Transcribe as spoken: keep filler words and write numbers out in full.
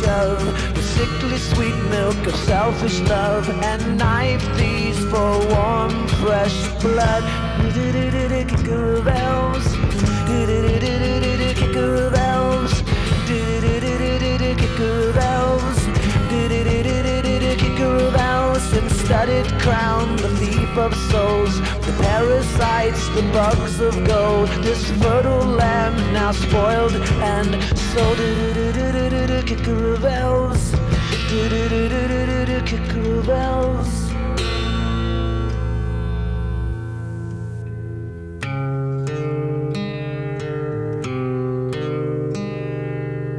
shove the sickly sweet milk of selfish love and knife these for warm, fresh blood. Kicker of elves, kicker of elves, kicker of elves, kicker of elves, and studded crown, the thief of souls, the parasites, the bugs of gold, this fertile land now spoiled and sold. Kicker of elves, kicker of elves.